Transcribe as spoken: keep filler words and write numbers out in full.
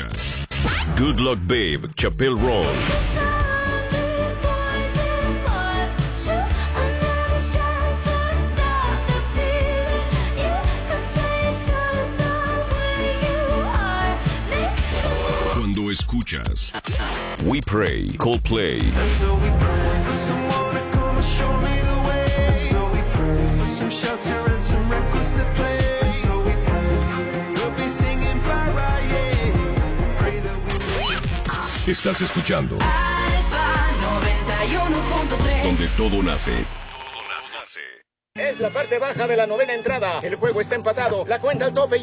escuchas Good Luck Babe, Chappelle Roan. Cuando escuchas We Pray, Coldplay. Estás escuchando Alfa noventa y uno punto tres, donde todo nace. Todo nace. Es la parte baja de la novena entrada. El juego está empatado. La cuenta al tope y